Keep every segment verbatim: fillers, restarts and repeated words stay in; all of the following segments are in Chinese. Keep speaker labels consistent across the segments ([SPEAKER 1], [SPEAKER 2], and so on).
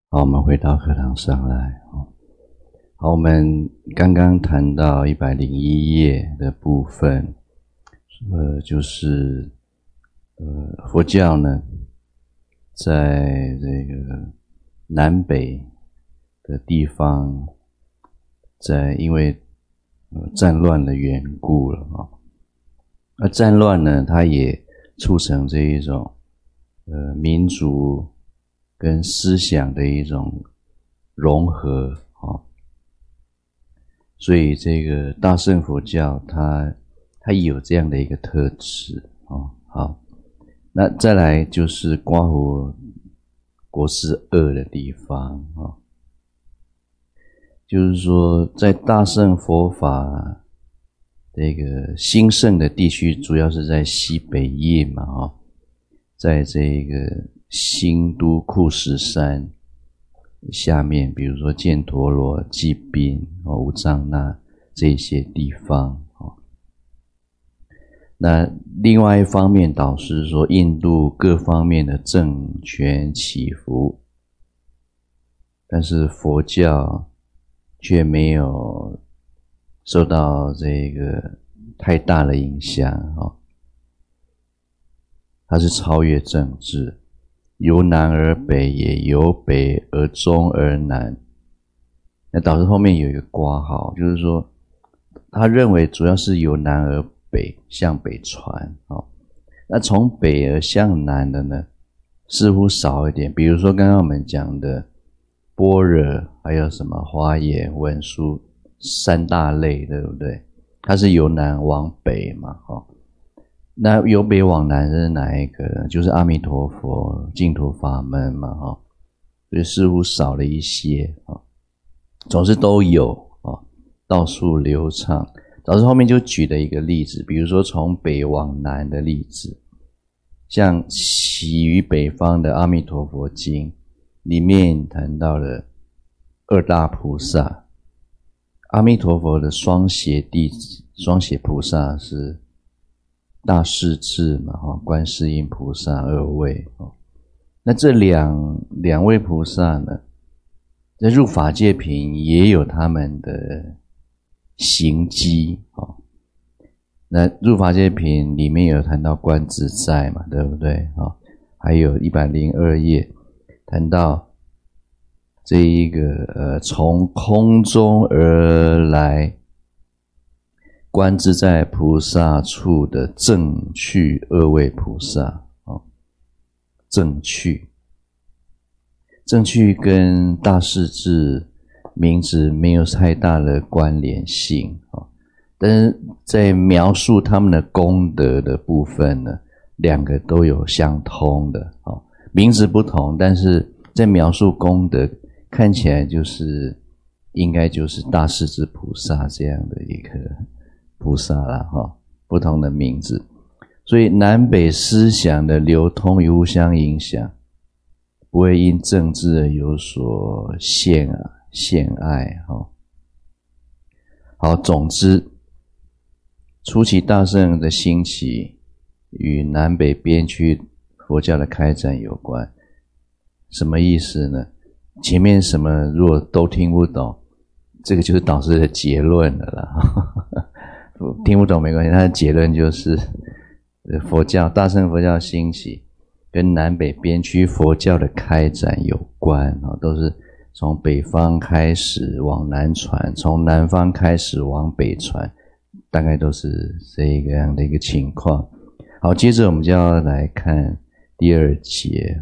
[SPEAKER 1] 好，我们回到课堂上来。好，我们刚刚谈到一百零一页的部分，呃，就是呃佛教呢，在这个南北的地方，在因为呃战乱的缘故了啊，而战乱呢，它也促成这一种呃民族跟思想的一种融合啊，所以这个大乘佛教它它有这样的一个特质啊。好，那再来就是刮胡国师二的地方啊，就是说在大乘佛法这个兴盛的地区，主要是在西北叶嘛啊，在这个新都库什山下面，比如说犍陀罗、罽宾、五藏那这些地方。那另外一方面，导师说印度各方面的政权起伏，但是佛教却没有受到这个太大的影响，它是超越政治，由南而北，也由北而中而南。那导师后面有一个括号，就是说他认为主要是由南而北向北传。那从北而向南的呢，似乎少一点。比如说刚刚我们讲的般若，还有什么华严、文殊三大类，对不对？它是由南往北嘛，那由北往南是哪一个呢？就是阿弥陀佛净土法门嘛，哈，所以似乎少了一些啊，总是都有啊，到处流畅。导师后面就举了一个例子，比如说从北往南的例子，像起于北方的阿弥陀佛经里面谈到了二大菩萨，阿弥陀佛的双胁弟子，双胁菩萨是大势至嘛，观世音菩萨二位。那这两两位菩萨呢，在入法界品也有他们的行迹。那入法界品里面有谈到观自在嘛，对不对？还有一百零二页谈到这一个呃从空中而来观自在菩萨处的正趣二位菩萨。正趣正趣跟大势至名字没有太大的关联性，但是在描述他们的功德的部分呢，两个都有相通的，名字不同，但是在描述功德看起来就是应该就是大势至菩萨这样的一个菩萨啦，不同的名字。所以南北思想的流通与互相影响，不会因政治而有所限啊限爱。好，总之初期大乘的兴起与南北边区佛教的开展有关。什么意思呢？前面什么如果都听不懂，这个就是导师的结论了啦。听不懂没关系，他的结论就是佛教大乘佛教兴起跟南北边区佛教的开展有关，都是从北方开始往南传，从南方开始往北传，大概都是这个样的一个情况。好，接着我们就要来看第二节，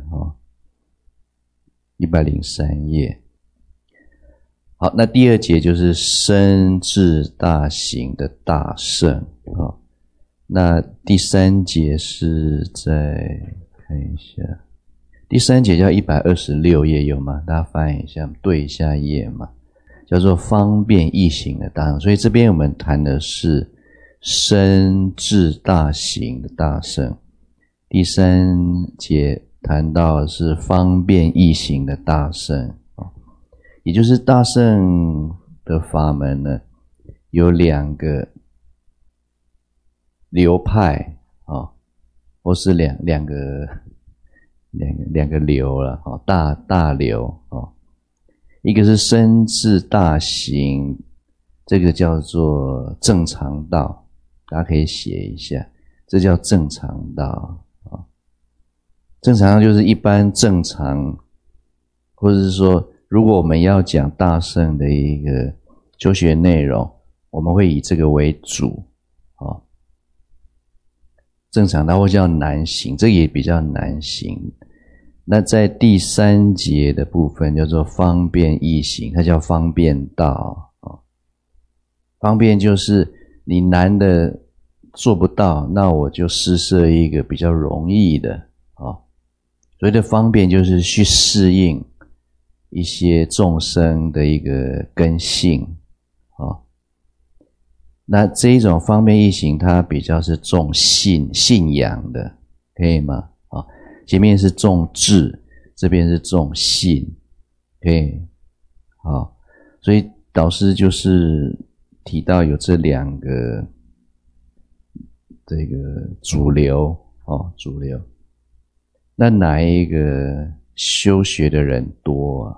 [SPEAKER 1] 一百零三页。好，那第二节就是深智大行的大乘。那第三节是在看一下，第三节叫一百二十六页，有吗？大家翻一下，对一下页嘛，叫做方便易行的大乘。所以这边我们谈的是深智大行的大乘，第三节谈到的是方便易行的大乘，也就是大乘的法门呢，有两个流派啊，或是两两个两个两个流了，大大流啊， 一个是身至大行，这个叫做正常道，大家可以写一下，这叫正常道啊。正常道就是一般正常，或者是说，如果我们要讲大乘的一个修学内容，我们会以这个为主啊。正常道或叫难行，这个也比较难行。那在第三节的部分叫做方便易行，它叫方便道啊。方便就是你难的做不到，那我就施设一个比较容易的啊。所谓的方便就是去适应一些众生的一个根性啊。那这一种方便易行，它比较是重信信仰的，可以吗？啊，前面是重智，这边是重信，可以，好，所以导师就是提到有这两个这个主流哦，主流。那哪一个修学的人多啊？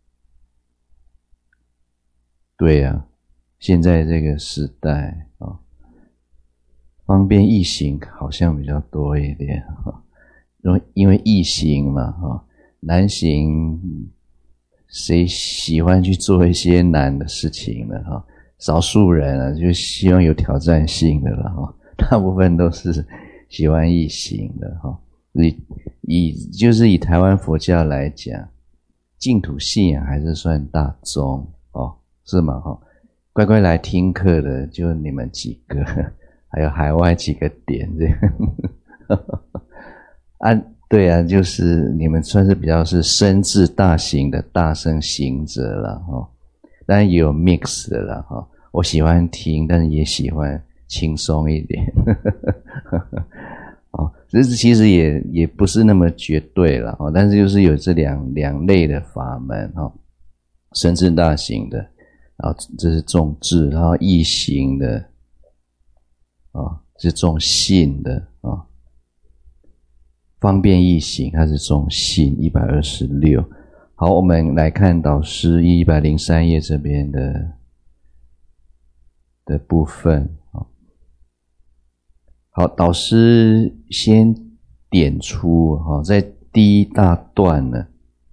[SPEAKER 1] 对啊，现在这个时代啊、哦，方便易行好像比较多一点啊，因为因为易行嘛啊、哦，难行谁喜欢去做一些难的事情呢哈、哦？少数人啊，就希望有挑战性的了哈、哦，大部分都是喜欢易行的哈、哦。以以就是以台湾佛教来讲，净土信仰还是算大宗哦，是吗？哈、哦，乖乖来听课的就你们几个，还有海外几个点这样。啊，对啊，就是你们算是比较是深至大行的大乘行者了哈、哦，当然也有 mix 的了哈、哦。我喜欢听，但是也喜欢轻松一点。哦，这其实也也不是那么绝对了哦，但是就是有这两两类的法门哦，深至大行的，然后这是重智，然后易行的，啊、哦，是重信的啊、哦，方便易行，它是重信一百二十六。好，我们来看导师一百零三页这边的的部分。好，导师先点出哈，在第一大段呢，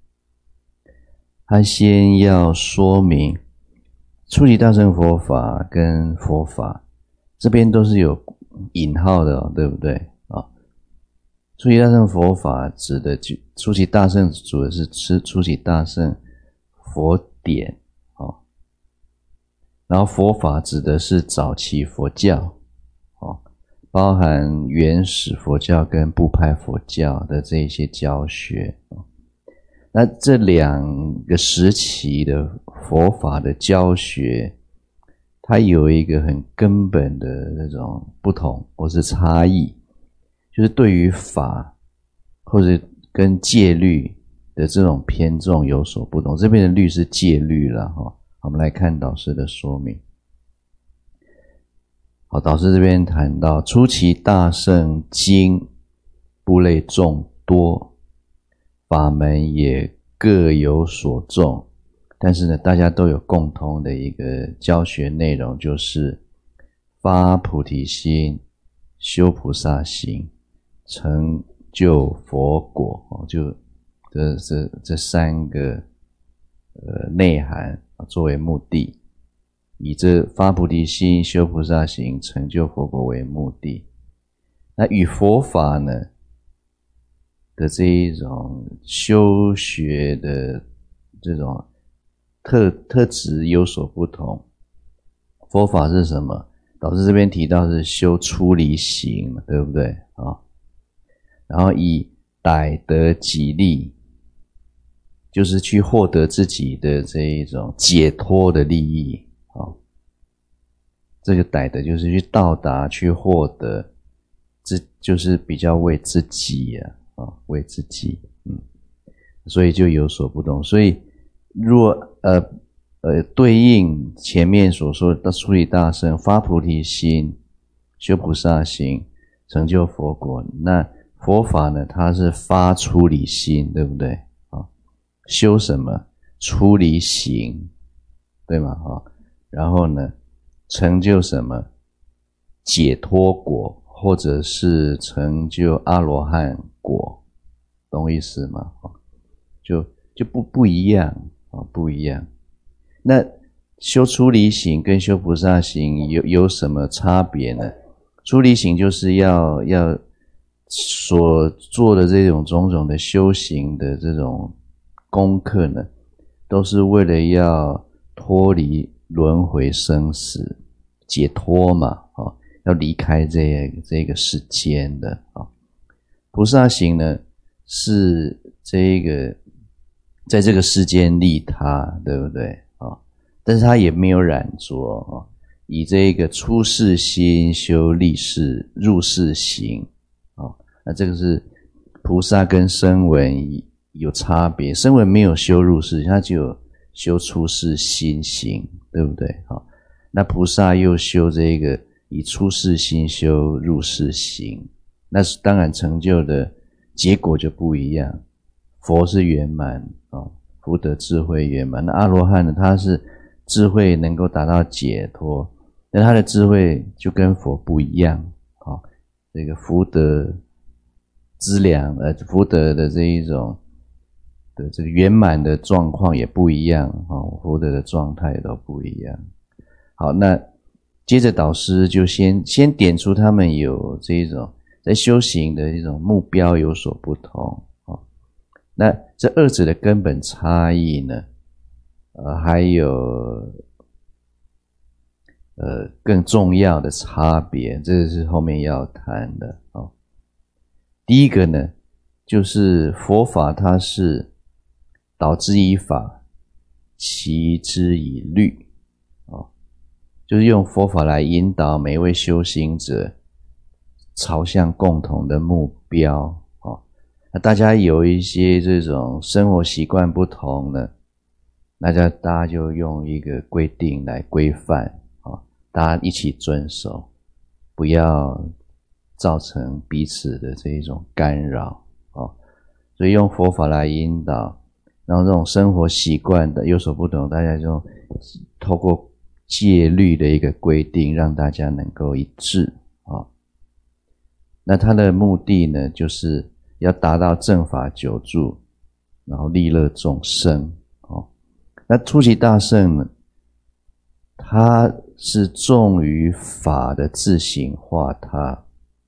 [SPEAKER 1] 他先要说明初级大乘佛法跟佛法这边都是有引号的、哦，对不对啊？初级大乘佛法指的就初级大乘指的是吃初级大乘佛典啊，然后佛法指的是早期佛教。包含原始佛教跟部派佛教的这一些教学，那这两个时期的佛法的教学，它有一个很根本的那种不同或是差异，就是对于法或者跟戒律的这种偏重有所不同。这边的律是戒律啦齁，我们来看导师的说明。好，导师这边谈到初期大乘经部类众多，法门也各有所重，但是呢，大家都有共同的一个教学内容，就是发菩提心、修菩萨行、成就佛果，哦，就这这这三个呃内涵作为目的。以这发菩提心、修菩萨行、成就佛果为目的。那与佛法呢的这一种修学的这种特特质有所不同。佛法是什么？导师这边提到是修出离行，对不对啊、哦？然后以逮得己利，就是去获得自己的这一种解脱的利益。哦，这个逮的就是去到达去获得，这就是比较为自己啊，哦，为自己，嗯，所以就有所不同。所以若呃呃对应前面所说的初级大乘发菩提心、修菩萨行、成就佛果，那佛法呢，它是发出离心，对不对啊？修什么？ 出离行，对吗？哈，然后呢，成就什么解脱果，或者是成就阿罗汉果，懂我意思吗？就就不不一样啊，不一样。那修出离行跟修菩萨行有有什么差别呢？出离行就是要要所做的这种种种的修行的这种功课呢，都是为了要脱离轮回生死，解脱嘛，哦，要离开这个这个世间的啊。菩萨行呢，是这个在这个世间利他，对不对啊？但是他也没有染着啊，以这个出世心修立世入世行啊。那这个是菩萨跟声闻有差别，声闻没有修入世，他只有修出世心行，对不对啊？那菩萨又修这个以出世心修入世行，那是当然成就的结果就不一样。佛是圆满啊，福德智慧圆满。那阿罗汉呢，他是智慧能够达到解脱，那他的智慧就跟佛不一样啊。这个福德资粮，呃，福德的这一种的这个圆满的状况也不一样啊，福德的状态都不一样。好，那接着导师就先先点出他们有这一种在修行的一种目标有所不同啊。那这二者的根本差异呢，呃，还有呃更重要的差别，这是后面要谈的啊。第一个呢，就是佛法它是导之以法，齐之以律啊，就是用佛法来引导每一位修行者朝向共同的目标啊。那大家有一些这种生活习惯不同呢，那大家就用一个规定来规范啊，大家一起遵守，不要造成彼此的这一种干扰啊。所以用佛法来引导，然后这种生活习惯的有所不同，大家就透过戒律的一个规定，让大家能够一致啊。那它的目的呢，就是要达到正法久住，然后利乐众生哦。那初期大圣呢，他是重于法的自行化他，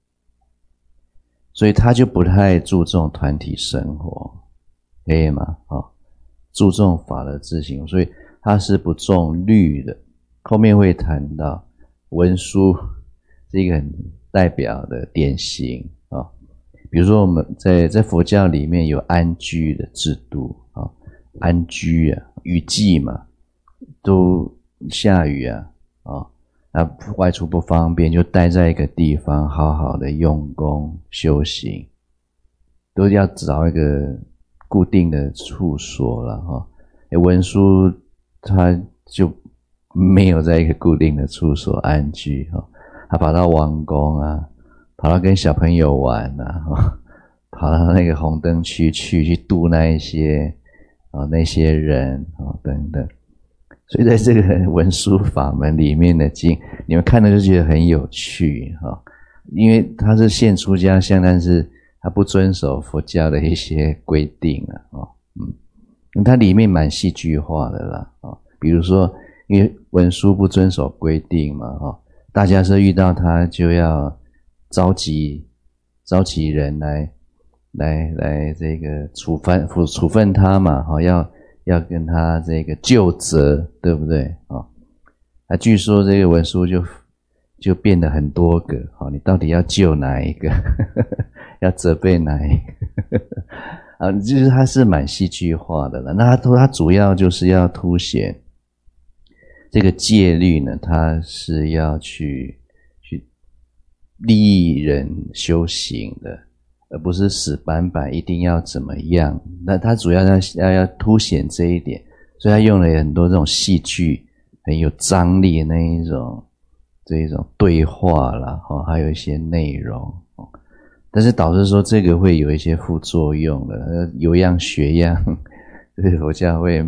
[SPEAKER 1] 所以他就不太注重团体生活，可以吗？哦，注重法的自行，所以他是不重律的。后面会谈到文殊是一个很代表的典型啊、哦。比如说我们在在佛教里面有安居的制度啊、哦，安居啊，雨季嘛，都下雨啊啊。哦，那外出不方便，就待在一个地方好好的用功修行，都要找一个固定的处所了哈。诶，文殊他就没有在一个固定的处所安居哈，他跑到王宫啊，跑到跟小朋友玩啊，跑到那个红灯区去去度那一些啊那些人啊等等。所以在这个文殊法门里面的经，你们看了就觉得很有趣哈，因为他是现出家相，但是他不遵守佛教的一些规定啊，嗯，它里面蛮戏剧化的啦啊，比如说因为文殊不遵守规定嘛哈，大家是遇到他就要召集召集人来来来这个处分处分他嘛哈，要。要跟他这个究责，对不对啊？啊，据说这个文殊就就变得很多个，好，你到底要救哪一个？要责备哪一个？啊，就是他是蛮戏剧化的了。那他他主要就是要凸显这个戒律呢，他是要去去利益人修行的。而不是死板板一定要怎么样，那他主要要要要凸显这一点，所以他用了很多这种戏剧，很有张力的那一种这一种对话啦，哦，还有一些内容哦。但是导师说这个会有一些副作用的，有样学样，这个佛教会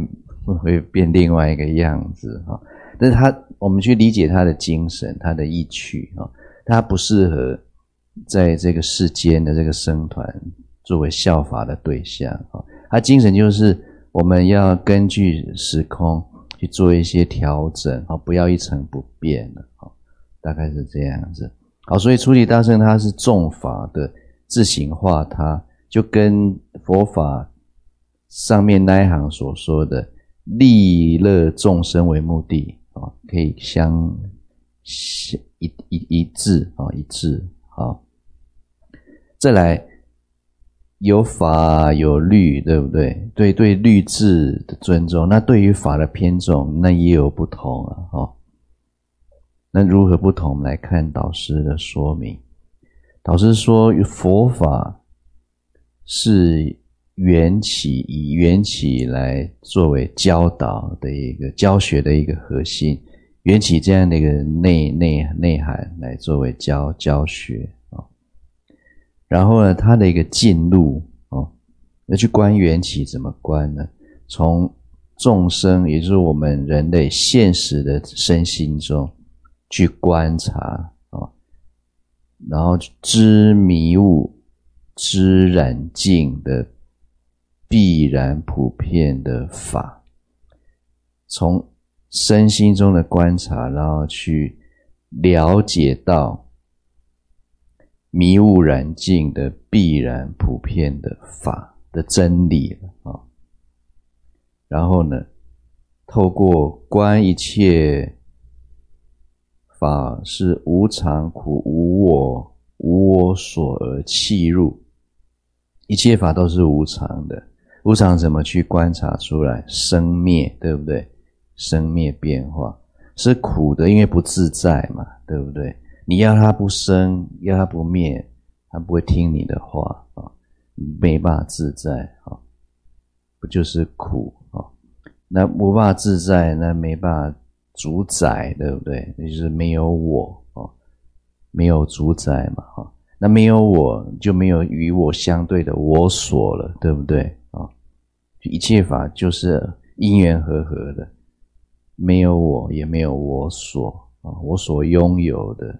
[SPEAKER 1] 会变另外一个样子啊。但是他我们去理解他的精神，他的意趣啊，他不适合在这个世间的这个僧团作为效法的对象啊。他精神就是我们要根据时空去做一些调整啊，不要一成不变了啊，大概是这样子。好，所以初级大圣他是众法的自行化他，就跟佛法上面那一行所说的利乐众生为目的啊，可以相一一一致啊，一致。好，再来有法有律，对不对？对对律制的尊重，那对于法的偏重，那也有不同啊。哦，那如何不同？我们来看导师的说明。导师说，佛法是缘起，以缘起来作为教导的一个教学的一个核心，缘起这样的一个内内内涵来作为教教学啊。然后呢，它的一个进入哦，要去观缘起怎么观呢？从众生，也就是我们人类现实的身心中去观察哦，然后知迷雾、知染净的必然普遍的法，从身心中的观察，然后去了解到迷雾染净的必然普遍的法的真理了啊。然后呢，透过观一切法是无常苦无我无我所而契入，一切法都是无常的。无常怎么去观察出来？生灭，对不对？生灭变化是苦的，因为不自在嘛，对不对？你要它不生，要它不灭，它不会听你的话啊，没办法自在啊，不就是苦啊？那无办法自在，那没办法主宰，对不对？那就是没有我啊，没有主宰嘛啊，那没有我就没有与我相对的我所了，对不对啊？一切法就是因缘和合的，没有我也没有我所啊，我所拥有的。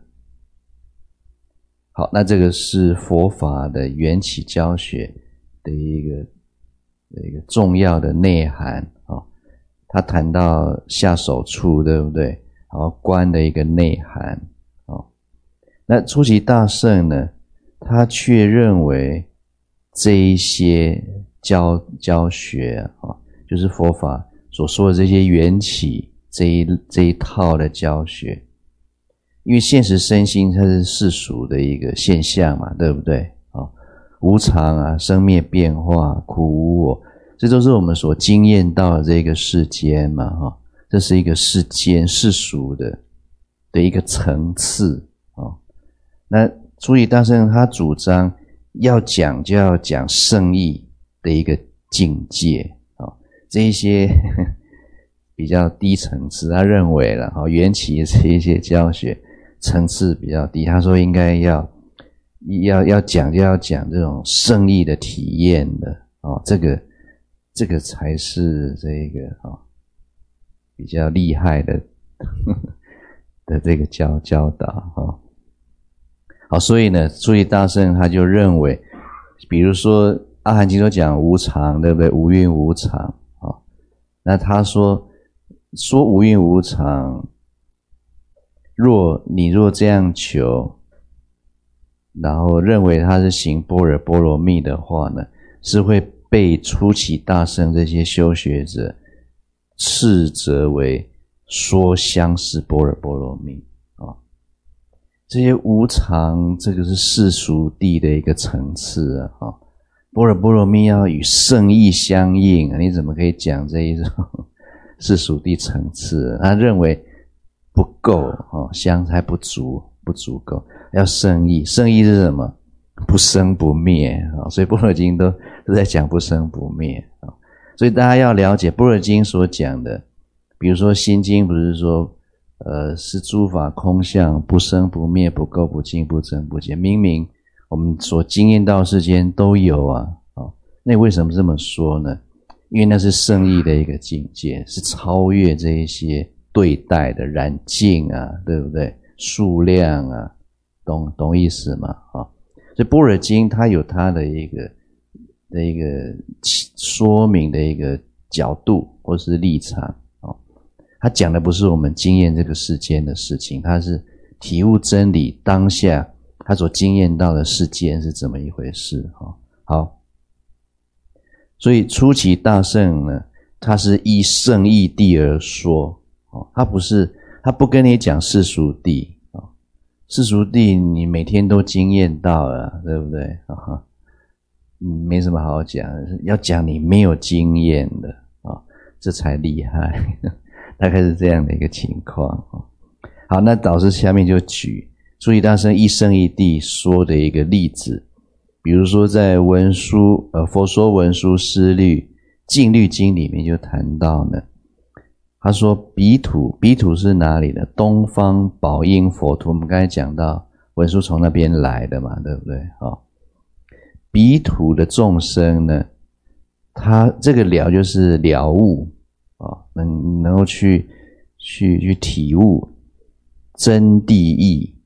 [SPEAKER 1] 好，那这个是佛法的缘起教学的一个的一个重要的内涵啊。他谈到下手处，对不对？然后观的一个内涵啊。那初级大圣呢，他却认为这一些教教学啊，就是佛法所说的这些缘起这一这一套的教学，因为现实身心它是世俗的一个现象嘛，对不对啊？无常啊，生灭变化，苦无我，这都是我们所经验到的这个世间嘛，哈，这是一个世间世俗的的一个层次啊。那初级大圣他主张要讲就要讲圣义的一个境界啊，这一些呵呵比较低层次，他认为了哈，缘起这一些教学层次比较低，他说应该要要要讲就要讲这种圣义的体验的哦，这个这个才是这个哦比较厉害的呵呵的这个教教导哦。好，所以呢，初级大圣他就认为，比如说阿含经都讲无常，对不对？无蕴无常啊、哦，那他说说无蕴无常，若你若这样求，然后认为他是行般若波罗蜜的话呢，是会被初期大圣这些修学者斥责为说相似般若波罗蜜啊、哦。这些无常，这个是世俗谛的一个层次啊，哈、哦。般若波罗蜜要与圣义相应，你怎么可以讲这一种世俗谛层次？他认为不够哦，相还不足，不足够，要圣义。圣义是什么？不生不灭啊、哦！所以般若经都都在讲不生不灭啊、哦。所以大家要了解般若经所讲的，比如说心经不是说，呃，是诸法空相，不生不灭，不垢不净，不增不减。明明我们所经验到世间都有啊，哦，那为什么这么说呢？ 因为那是圣意的一个境界，是超越这一些对待的染净啊，对不对？数量啊，懂懂意思吗？啊、哦，所以般若经它有它的一个的一个说明的一个角度或是立场哦，它讲的不是我们经验这个世间的事情，它是体悟真理当下他所经验到的世间是怎么一回事哈、哦。好，所以初期大圣呢，他是依圣义谛而说哦，他不是他不跟你讲世俗谛哦，世俗谛你每天都经验到了，对不对啊？嗯，没什么好讲，要讲你没有经验的啊、哦，这才厉害，大概是这样的一个情况哦。好，那导师下面就举初期大圣依圣义谛说的一个例子，比如说在文殊呃佛说文殊师律净律经里面就谈到呢，他说彼土，彼土是哪里呢？东方宝应佛土，我们刚才讲到文殊从那边来的嘛，对不对？哦，彼土的众生呢，他这个了就是了悟哦，能能够去去去体悟真谛义，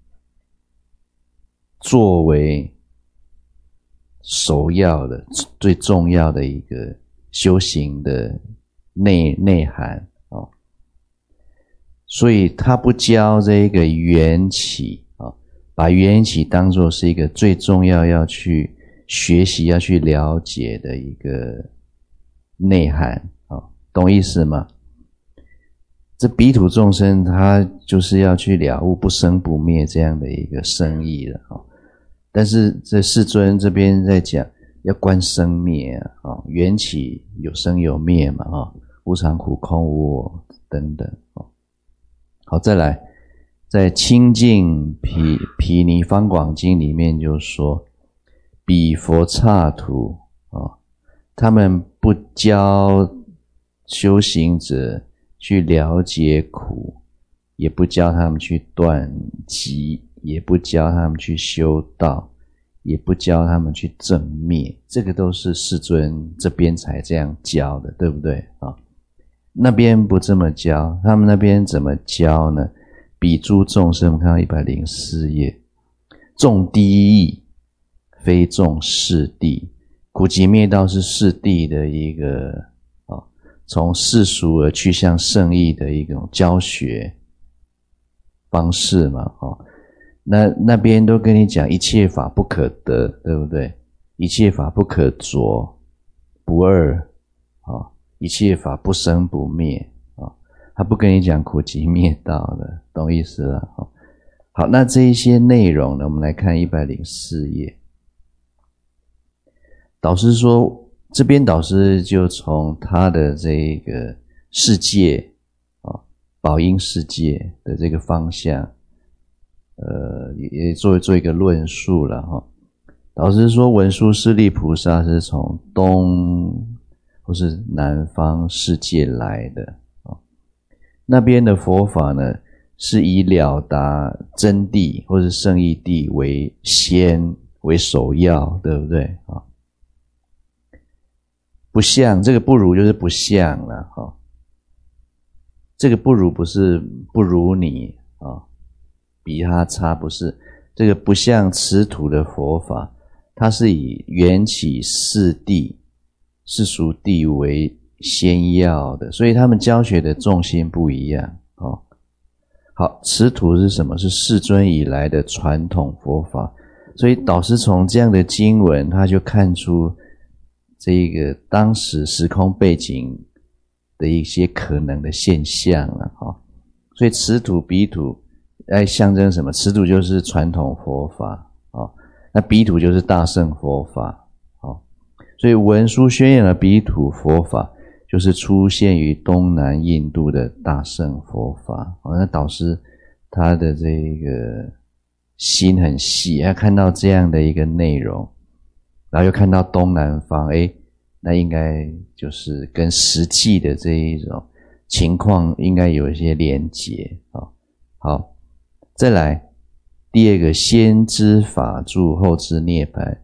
[SPEAKER 1] 作为首要的最重要的一个修行的内内涵哦，所以他不教这个缘起哦，把缘起当作是一个最重要要去学习要去了解的一个内涵哦，懂意思吗？这彼土众生他就是要去了悟不生不灭这样的一个圣意了哦。但是这世尊这边在讲要观生灭啊，哦，缘起有生有灭嘛，哦，无常苦空无我等等哦。好，再来在清净毗毗尼方广经里面就说，彼佛刹土哦，他们不教修行者去了解苦，也不教他们去断集，也不教他们去修道，也不教他们去正灭，这个都是世尊这边才这样教的，对不对啊？那边不这么教，他们那边怎么教呢？彼诸众生，我们看到一百零四页，众第一义，非众世谛，苦集灭道是世谛的一个啊，从世俗而去向圣义的一种教学方式嘛，哦。那那边都跟你讲一切法不可得，对不对？一切法不可着，不二啊，一切法不生不灭啊，他不跟你讲苦集灭道的，懂意思了？好，那这一些内容呢，我们来看一百零四页。导师说，这边导师就从他的这个世界啊，宝应世界的这个方向。呃，也做做一个论述了哈。导师说，文殊师利菩萨是从东或是南方世界来的啊，那边的佛法呢，是以了达真谛或是圣义谛为先为首要，对不对啊？不像这个不如就是不像了哈，这个不如不是不如你啊。比他差，不是，这个不像此土的佛法，它是以缘起世谛世俗谛为先要的，所以他们教学的重心不一样哦。好，此土是什么？是世尊以来的传统佛法，所以导师从这样的经文，他就看出这个当时时空背景的一些可能的现象了哦。所以此土彼土来象征什么？此土就是传统佛法哦，那彼土就是大乘佛法哦，所以文殊宣扬的彼土佛法就是出现于东南印度的大乘佛法哦。那导师他的这个心很细，他看到这样的一个内容，然后又看到东南方，诶，那应该就是跟实际的这一种情况应该有一些连结哦。好。再来第二个，先知法住后知涅槃，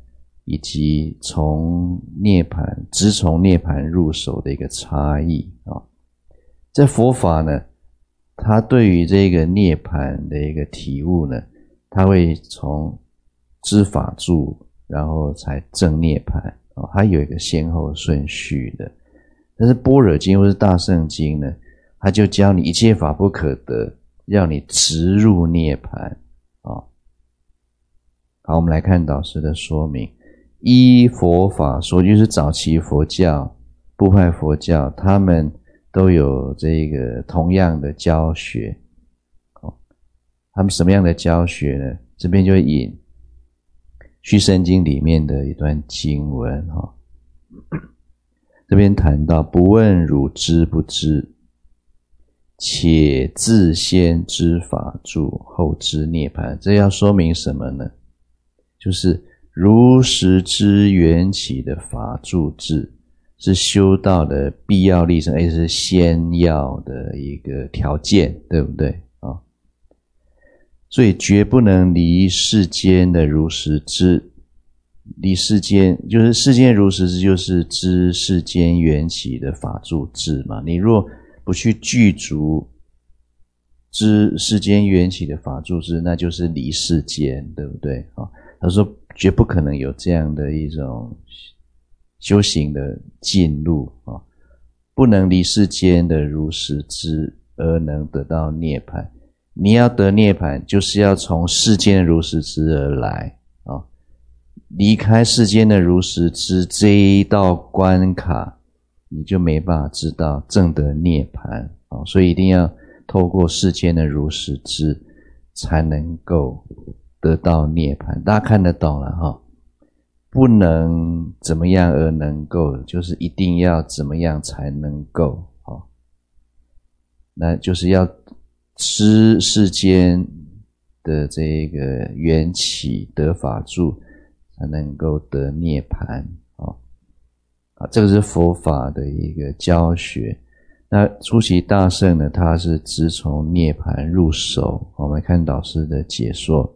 [SPEAKER 1] 以及从涅槃直从涅槃入手的一个差异啊。在佛法呢，他对于这个涅槃的一个体悟呢，他会从知法住，然后才证涅槃啊，它有一个先后顺序的。但是般若经或是大乘经呢，他就教你一切法不可得，让你直入涅槃啊。好，我们来看导师的说明。依佛法说，就是早期佛教、部派佛教，他们都有这个同样的教学。他们什么样的教学呢？这边就引续生经里面的一段经文哈。这边谈到不问汝知不知，且自先知法住，后知涅槃。这要说明什么呢？就是如实知缘起的法住智，是修道的必要历程，也是先要的一个条件，对不对啊？所以绝不能离世间的如实知。离世间就是世间如实知，就是知世间缘起的法住智嘛。你若不去具足知世间缘起的法住智，那就是离世间，对不对啊？他说绝不可能有这样的一种修行的进路啊，不能离世间的如实知而能得到涅槃。你要得涅槃，就是要从世间的如实知而来啊。离开世间的如实知这一道关卡，你就没办法知道正得涅槃啊。所以一定要透过世间的如实知，才能够得到涅槃。大家看得懂了哈？不能怎么样而能够，就是一定要怎么样才能够啊？那就是要知世间的这个缘起得法住，才能够得涅槃啊！啊，这个是佛法的一个教学。那初期大乘呢，它是只从涅槃入手。我们看导师的解说，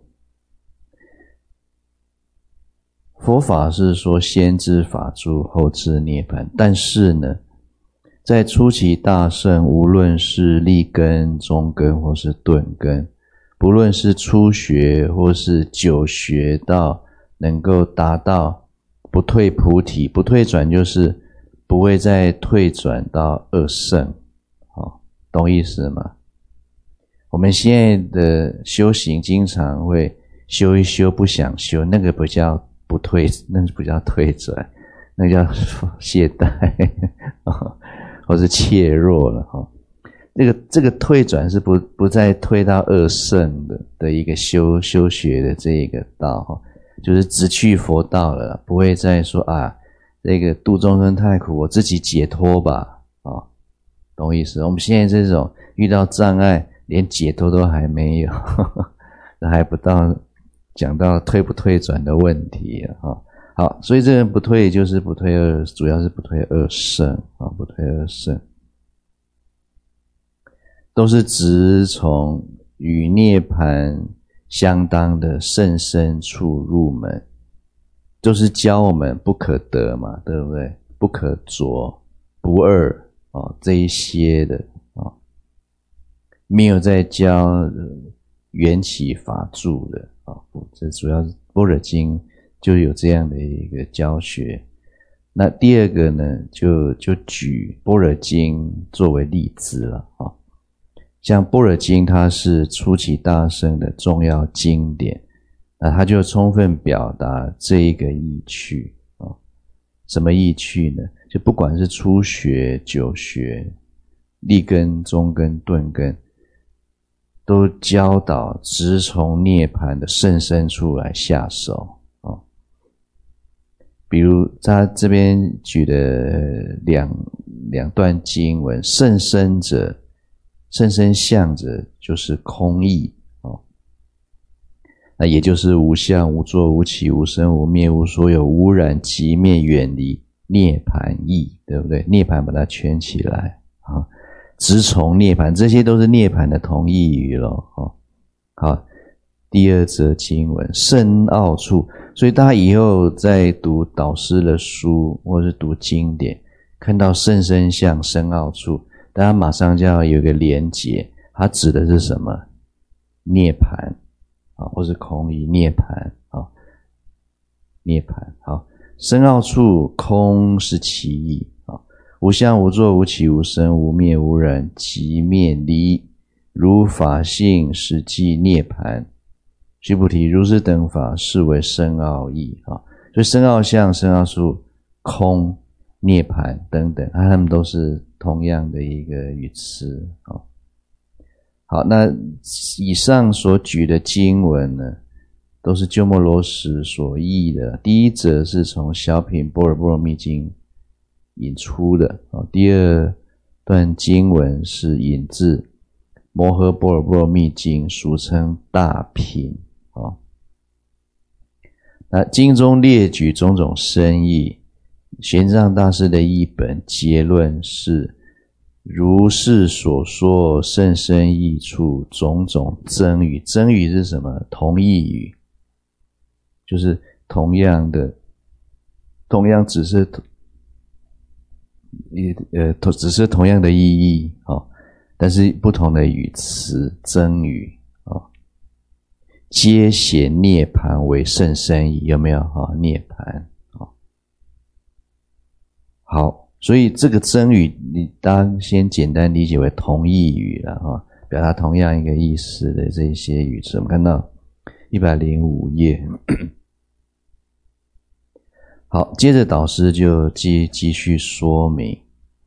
[SPEAKER 1] 佛法是说先知法住，后知涅槃。但是呢，在初期大乘，无论是立根、中根或是顿根，不论是初学或是久学到能够达到不退菩提，不退转就是不会再退转到二圣，哦，懂意思吗？我们现在的修行经常会修一修不想修，那个不叫不退，那个不叫退转，那个叫懈怠或是怯弱了哈。这个这个退转是不不再退到二圣的的一个修修学的这一个道哈。就是直去佛道了，不会再说啊，这个度众生太苦，我自己解脱吧，啊，懂我意思？我们现在这种遇到障碍，连解脱都还没有，呵呵，还不到讲到退不退转的问题了啊。好，所以这个不退就是不退二，主要是不退二圣啊，不退二圣，都是直从与涅槃相当的甚深处入门，就是教我们不可得嘛，对不对？不可着、不二哦，这一些的哦，没有在教缘起法住的哦，这主要是般若经就有这样的一个教学。那第二个呢，就就举般若经作为例子了哦。像般若经，它是初期大乘的重要经典，那它就充分表达这一个意趣啊、哦。什么意趣呢？就不管是初学、久学、立根、中根、顿根，都教导直从涅槃的甚深处来下手啊、哦。比如他这边举的两两段经文，甚深者。甚深相者就是空义哦，那也就是无相、无作、无起、无生、无灭、无所有、无染、即灭、远离涅槃义，对不对？涅槃把它圈起来啊，直从涅槃，这些都是涅槃的同义语咯哦。好，第二则经文，深奥处， 所以大家以后在读导师的书或是读经典，看到甚深相深奥处，大家马上就要有一个连结，它指的是什么？涅槃啊，或是空义涅槃啊，涅槃好。深奥处空是其意啊，无相无作无起无生无灭无染即灭离，如法性实际涅槃。须菩提，如是等法是为深奥义啊。所以深奥相、深奥处、空、涅槃等等，它们都是同样的一个语词啊。好，那以上所举的经文呢，都是鸠摩罗什所译的。第一则是从小品般若波罗蜜经引出的，第二段经文是引自摩诃般若波罗蜜经，俗称大品。那经中列举种种深义，玄奘大师的译本结论是：如是所说甚深义处，种种增语。增语是什么？同义语，就是同样的，同样只是呃，只是同样的意义哦，但是不同的语词，增语哦，皆显涅槃为甚深义，有没有哦？涅槃哦，好，所以这个增语，你当先简单理解为同义语了哈、哦，表达同样一个意思的这些语词，我们看到一百零五页。好，接着导师就继继续说明。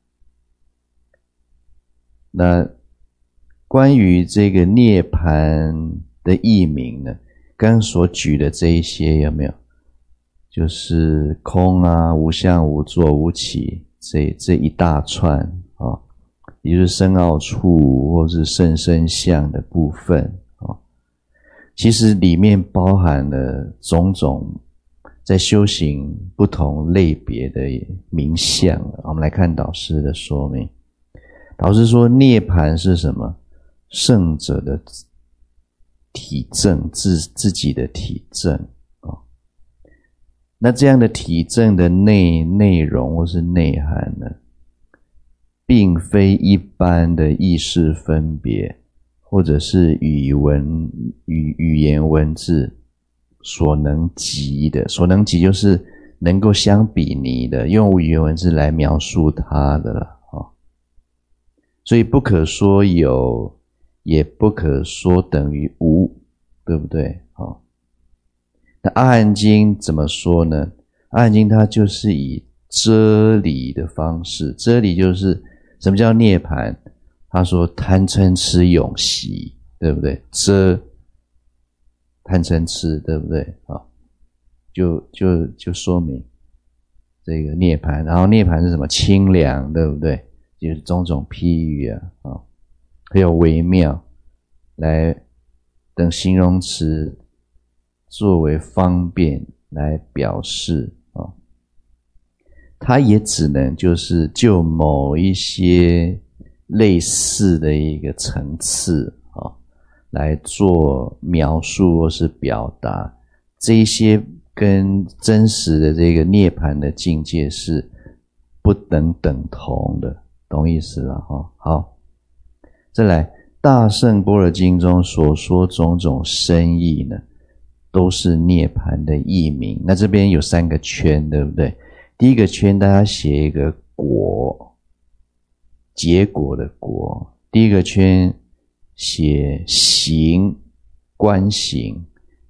[SPEAKER 1] 那关于这个涅槃的译名呢，刚刚所举的这一些有没有？就是空啊、无相、无作、无起这这一大串啊、哦，也就是深奥处或是甚深相的部分啊、哦，其实里面包含了种种在修行不同类别的名相。我们来看导师的说明。导师说涅槃是什么？圣者的体证，自自己的体证、哦、那这样的体证的内内容或是内涵呢，并非一般的意识分别或者是语文语语言文字所能及的。所能及就是能够相比拟的，用语言文字来描述它的了、哦、所以不可说有，也不可说等于无，对不对、哦、那阿含经怎么说呢？阿含经它就是以遮离的方式，遮离就是什么叫涅槃？他说贪嗔痴永息，对不对？遮贪嗔痴，对不对？好，就就就说明这个涅槃。然后涅槃是什么？清凉，对不对？就是种种譬喻啊，啊，还有微妙，来等形容词作为方便来表示啊。它也只能就是就某一些类似的一个层次啊，来做描述或是表达，这一些跟真实的这个涅槃的境界是不等等同的，懂意思了哈？好，再来，大乘般若经中所说种种深义呢，都是涅槃的译名。那这边有三个圈，对不对？第一个圈大家写一个果，结果的果。第一个圈写行，观行，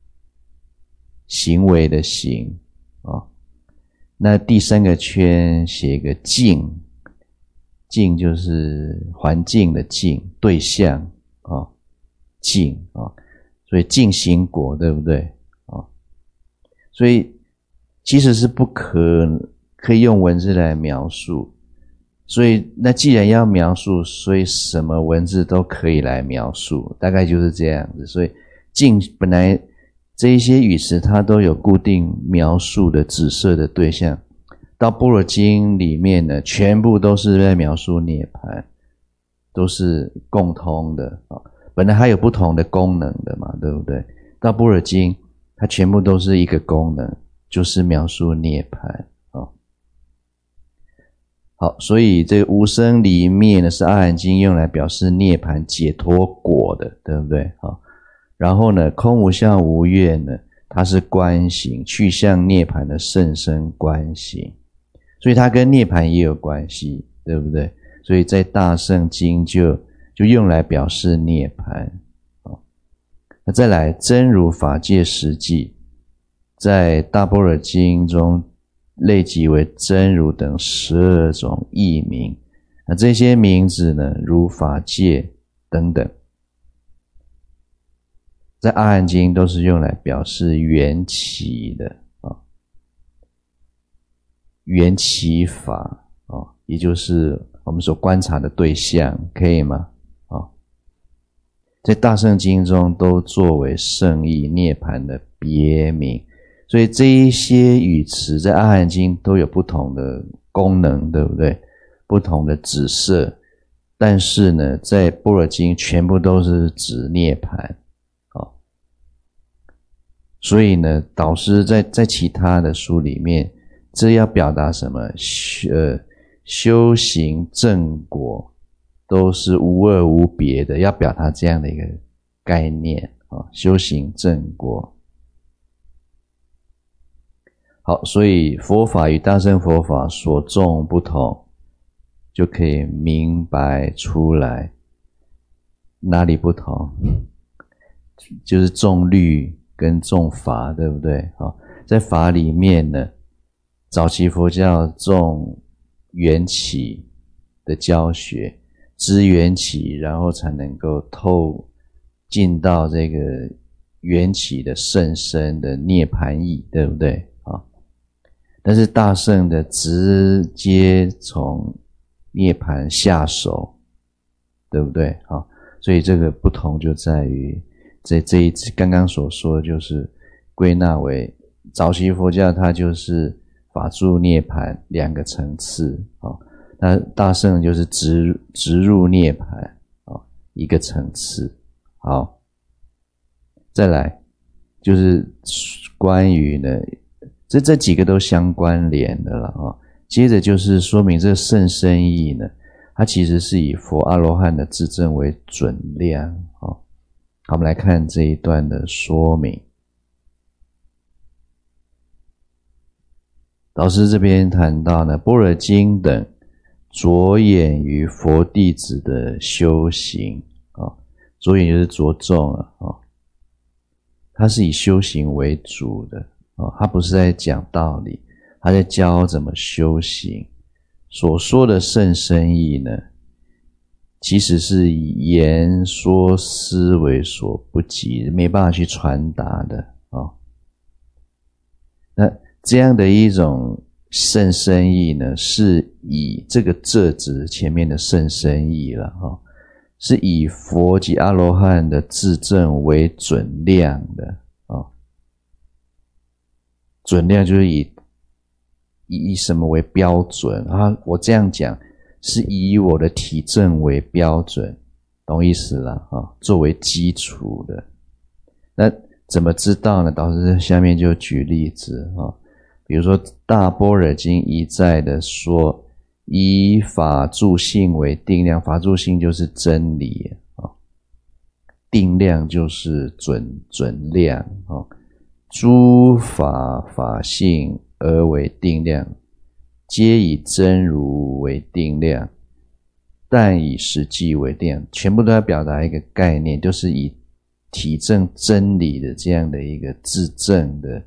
[SPEAKER 1] 行为的行啊、哦。那第三个圈写一个境，境就是环境的境，对象啊、哦，境啊、哦，所以境行果，对不对啊、哦？所以其实是不可可以用文字来描述。所以那既然要描述，所以什么文字都可以来描述，大概就是这样子。所以境本来这一些语词它都有固定描述的指涉的对象，到般若经里面呢，全部都是在描述涅槃，都是共通的、哦、本来还有不同的功能的嘛，对不对？到般若经它全部都是一个功能，就是描述涅槃。好，所以这个无生离灭呢，是阿含经用来表示涅槃解脱果的，对不对？好，然后呢，空无相无愿呢，它是观行，去向涅槃的甚深观行，所以它跟涅槃也有关系，对不对？所以在大乘经就就用来表示涅槃。好，那再来真如法界实际，在大般若经中类集为真如等十二种义名，那这些名字呢，如法界等等，在阿含经都是用来表示缘起的啊，缘起法啊，也就是我们所观察的对象，可以吗？啊，在大乘经中都作为圣义涅槃的别名。所以这一些语词在阿含经都有不同的功能，对不对？不同的指涉，但是呢，在般若经全部都是指涅槃。哦，所以呢，导师在在其他的书里面，这要表达什么？呃，修行正果都是无二无别的，要表达这样的一个概念啊、哦，修行正果。好，所以佛法与大乘佛法所重不同，就可以明白出来哪里不同，就是重律跟重法，对不对？好，在法里面呢，早期佛教重缘起的教学，知缘起，然后才能够透进到这个缘起的甚深的涅槃义，对不对？但是大乘的直接从涅槃下手，对不对？好，所以这个不同就在于在这一次刚刚所说的，就是归纳为早期佛教它就是法住涅槃两个层次，好，那大乘就是直直入涅槃，好，一个层次。好，再来就是关于呢。这这几个都相关联的了啊、哦。接着就是说明这个甚深义呢，它其实是以佛阿罗汉的自证为准量啊、哦。好，我们来看这一段的说明。老师这边谈到呢，般若经等着眼于佛弟子的修行啊、哦，着眼就是着重了啊、哦，它是以修行为主的。哦，他不是在讲道理，他在教怎么修行。所说的甚深义呢，其实是以言说思维所不及，没办法去传达的哦。那这样的一种甚深义呢，是以这个这字前面的甚深义了哈、哦，是以佛及阿罗汉的自证为准量的。准量就是以以什么为标准啊？我这样讲是以我的体证为标准，懂意思了啊？作为基础的，那怎么知道呢？导师在下面就举例子啊，比如说《大般若经》一再的说，以法住性为定量，法住性就是真理啊，定量就是准准量啊。诸法法性而为定量，皆以真如为定量，但以实际为定量，全部都要表达一个概念，就是以体证真理的这样的一个自证的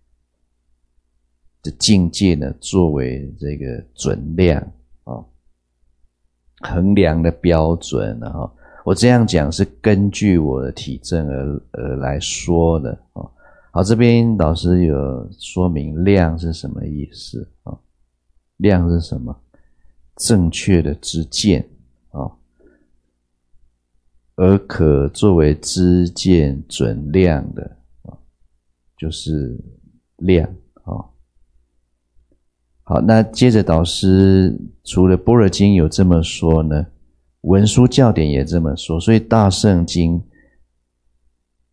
[SPEAKER 1] 的境界呢，作为这个准量啊、哦，衡量的标准啊、哦。我这样讲是根据我的体证而而来说的啊。哦，好，这边老师有说明量是什么意思啊、哦？量是什么？正确的知见啊、哦，而可作为知见准量的啊、哦，就是量啊、哦。好，那接着导师除了般若经有这么说呢，文殊教典也这么说，所以大乘经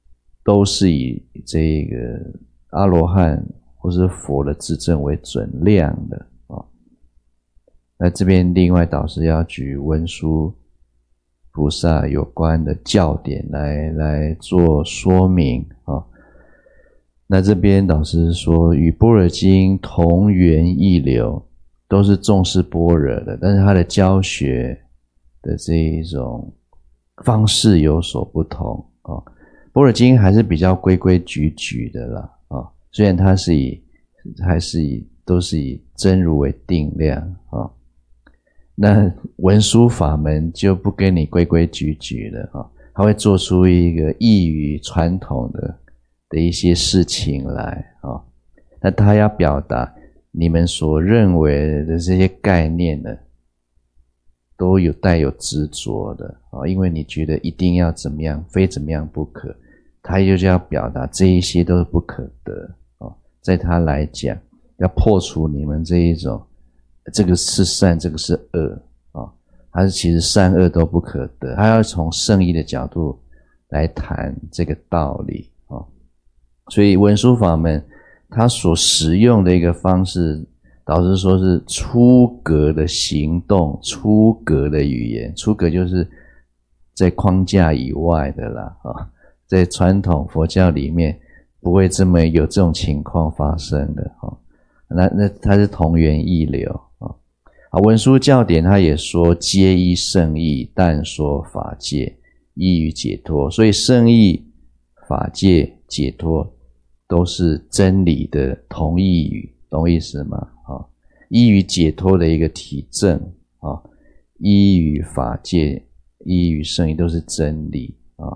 [SPEAKER 1] 都是以这个阿罗汉或是佛的自证为准量的啊。那这边另外导师要举文殊菩萨有关的教典来来做说明啊。那这边导师说，与般若经同源异流，都是重视般若的，但是他的教学的这一种方式有所不同啊。般若经还是比较规规矩矩的啦啊，虽然它是以还是以都是以真如为定量啊。那文殊法门就不跟你规规矩矩的啊，他会做出一个异于传统的的一些事情来啊。那他要表达你们所认为的这些概念呢，都有带有执着的啊，因为你觉得一定要怎么样，非怎么样不可，他就是要表达这一些都是不可得啊。在他来讲，要破除你们这一种这个是善，这个是恶啊，他是其实善恶都不可得，他要从圣义的角度来谈这个道理啊。所以文殊法门他所使用的一个方式，导师说是出格的行动，出格的语言，出格就是在框架以外的啦啊，在传统佛教里面不会这么有这种情况发生的啊。那那它是同源异流啊。啊，文殊教典他也说，皆依圣义，但说法界，依于解脱。所以圣义、法界、解脱都是真理的同义语，懂我意思吗？啊，依于解脱的一个体证啊，依于法界，依于圣义都是真理啊。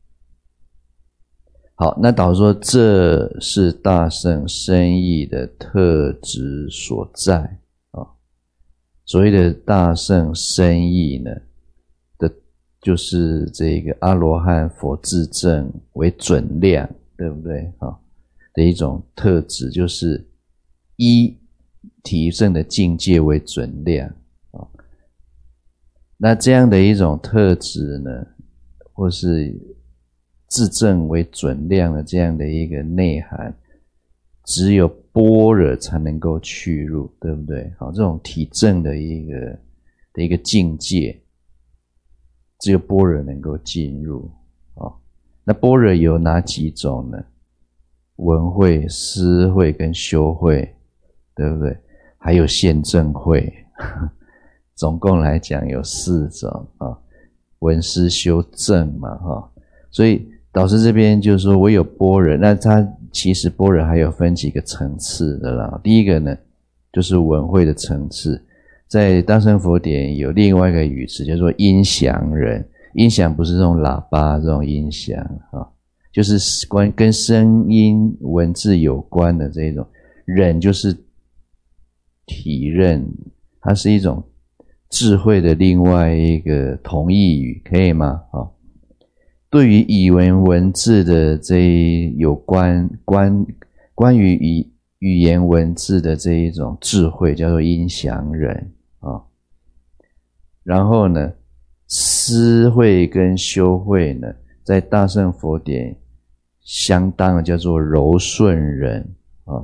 [SPEAKER 1] 好，那导师说这是大乘深义的特质所在啊。所谓的大乘深义呢的，就是这个阿罗汉佛自证为准量，对不对啊？的一种特质，就是依体证的境界为准量啊。那这样的一种特质呢，或是自证为准量的这样的一个内涵，只有般若才能够去入，对不对？好，这种体证的一个的一个境界，只有般若能够进入啊。那般若有哪几种呢？闻慧、思慧跟修慧，对不对？还有现证慧，总共来讲有四种啊。闻思修证嘛哈，所以导师这边就是说唯有般若，那它其实般若还有分几个层次的啦。第一个呢，就是闻慧的层次，在大乘佛典有另外一个语词叫做音响人，音响不是这种喇叭这种音响啊，就是关跟声音文字有关的这种忍，就是体认，它是一种智慧的另外一个同义语，可以吗？啊，对于语文文字的这一有关关关于语语言文字的这一种智慧，叫做音响人啊。然后呢，思慧跟修慧呢，在大乘佛典相当的叫做柔顺人啊。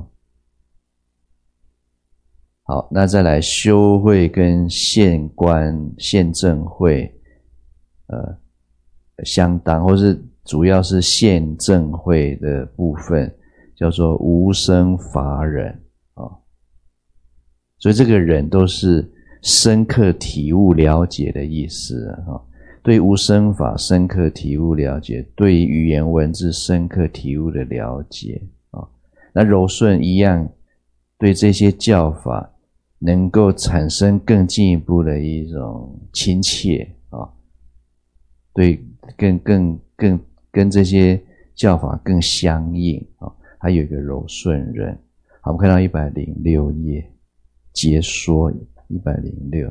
[SPEAKER 1] 好，那再来修慧跟现观现证慧呃相当，或是主要是现证慧的部分叫做无生法忍啊。所以这个忍都是深刻体悟了解的意思啊。对无生法深刻体悟了解，对语言文字深刻体悟的了解啊。那柔顺一样，对这些教法能够产生更进一步的一种亲切啊，对，更更更跟这些教法更相应啊。还有一个柔顺人。好，我们看到一百零六页解说一百零六。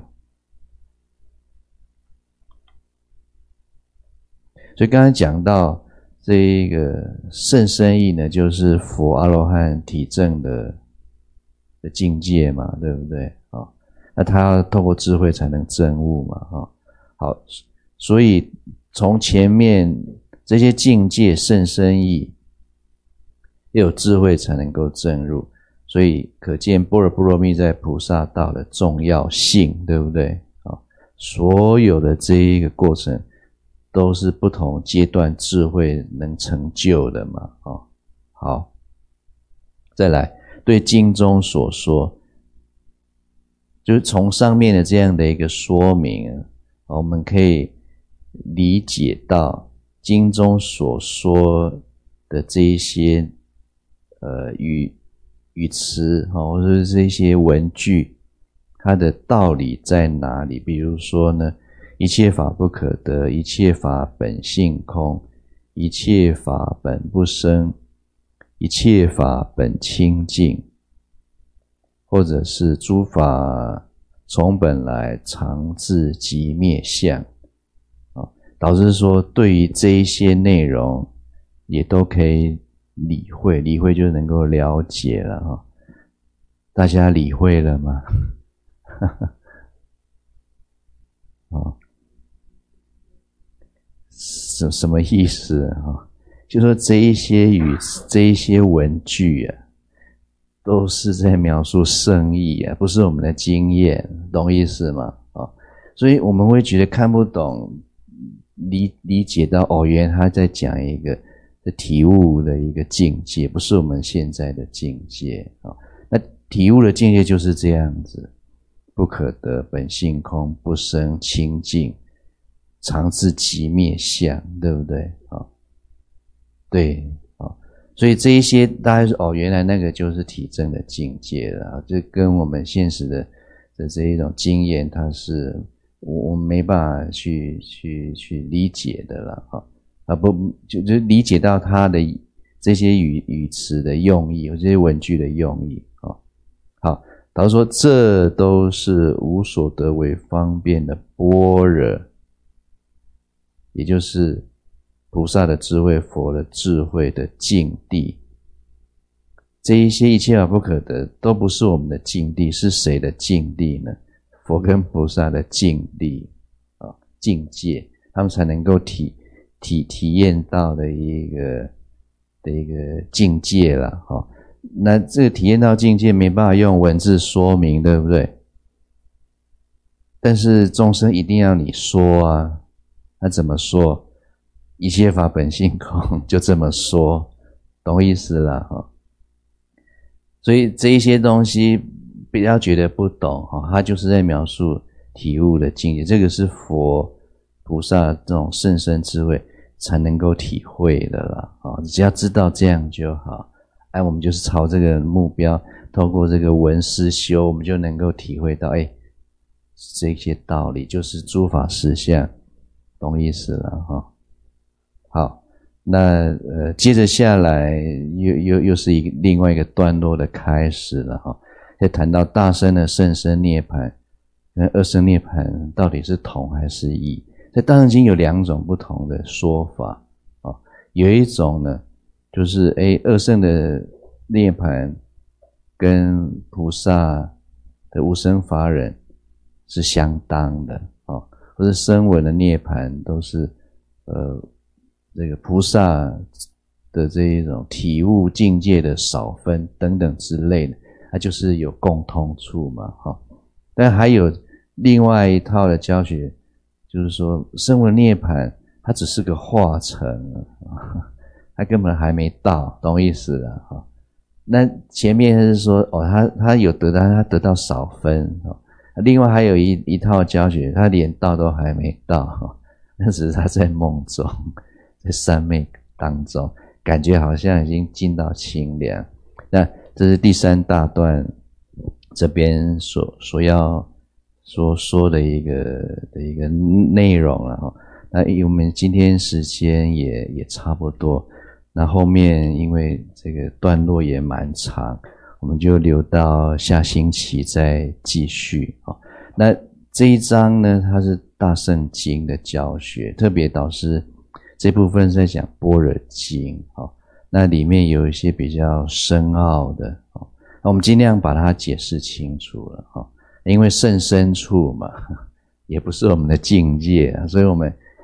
[SPEAKER 1] 所以刚才讲到这一个甚深义呢，就是佛阿罗汉体证的的境界嘛，对不对啊？那他要透过智慧才能证悟嘛，哈。好，所以从前面这些境界甚深义，要有智慧才能够证入，所以可见般若波罗蜜在菩萨道的重要性，对不对？所有的这一个过程都是不同阶段智慧能成就的嘛。好，再来对经中所说，就是从上面的这样的一个说明，我们可以理解到经中所说的这一些呃语语词或者是这些文句，它的道理在哪里？比如说呢，一切法不可得，一切法本性空，一切法本不生，一切法本清净，或者是诸法从本来常自即灭相。导致说对于这一些内容也都可以理会，理会就能够了解了哈。大家理会了吗？哦，什什么意思啊？就说这一些语这一些文句啊，都是在描述圣意啊，不是我们的经验，懂意思吗？哦，所以我们会觉得看不懂，理理解到哦，原来他在讲一个体悟的一个境界，不是我们现在的境界啊。那体悟的境界就是这样子，不可得，本性空，不生清净，常自即灭相，对不对？啊，对啊，所以这一些大家说哦，原来那个就是体证的境界了，就跟我们现实的的这一种经验，它是我们没办法去去去理解的了哈。啊不就就理解到它的这些语语词的用意，这些文句的用意啊。好，他说这都是无所得为方便的般若，也就是菩萨的智慧，佛的智慧的境地。这一些一切法不可得，都不是我们的境地，是谁的境地呢？佛跟菩萨的境地啊，境界，他们才能够体体体验到的一个的一个境界啦哈。那这个体验到境界没办法用文字说明，对不对？但是众生一定要你说啊，那怎么说？一切法本性空，就这么说，懂意思啦哈。所以这一些东西不要觉得不懂哈，它就是在描述体悟的境界，这个是佛菩萨这种甚深智慧才能够体会的啦啊，只要知道这样就好。哎，我们就是朝这个目标，透过这个闻思修，我们就能够体会到，哎，这些道理就是诸法实相，懂意思了哈。好，那呃，接着下来又又又是一个另外一个段落的开始了哈。在谈到大乘的甚深涅槃跟二乘涅槃到底是同还是异？在大乘经有两种不同的说法啊，有一种呢，就是诶二乘的涅槃跟菩萨的无生法忍是相当的啊，或者声闻的涅槃都是呃这个菩萨的这一种体悟境界的少分等等之类的，它就是有共通处嘛哈。但还有另外一套的教学，就是说声闻涅槃它只是个化成啊，它根本还没到，懂意思了哈。那前面是说哦，他他有得到，他得到少分哦。另外还有一一套教学，他连到都还没到哈，那只是他在梦中，在三昧当中，感觉好像已经进到清凉。那这是第三大段这边所所要所说的一个的一个内容了哈。那我们今天时间也也差不多，那后面因为这个段落也蛮长，我们就留到下星期再继续啊。那这一章呢，它是大乘经的教学，特别导师这部分是在讲般若经啊。那里面有一些比较深奥的啊，那我们尽量把它解释清楚了哈。因为甚深处嘛，也不是我们的境界啊，所以我们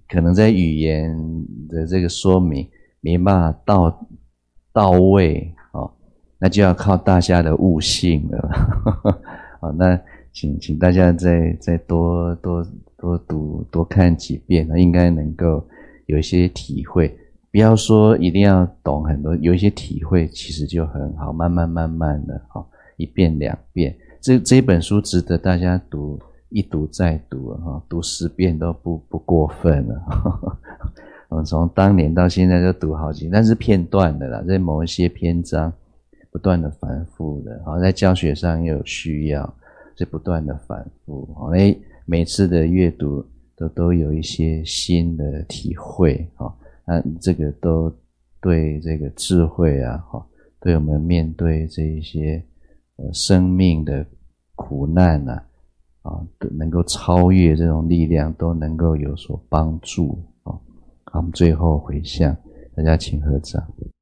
[SPEAKER 1] 可能在语言的这个说明没办法到到位哦，那就要靠大家的悟性了。好，那请请大家再再多多多读多看几遍，应该能够有一些体会。不要说一定要懂很多，有一些体会其实就很好，慢慢慢慢的哈，一遍两遍。这这本书值得大家读，一读再读哈，读十遍都不不过分了。我从当年到现在就读好几，但是片段的啦，在某一些篇章不断的反复的，好，在教学上又有需要，是不断的反复，好，诶，每次的阅读都都有一些新的体会，好，那这个都对这个智慧啊，好，对我们面对这一些呃生命的苦难啊，啊，能够超越这种力量，都能够有所帮助啊。好，我们最后回向，大家请合掌。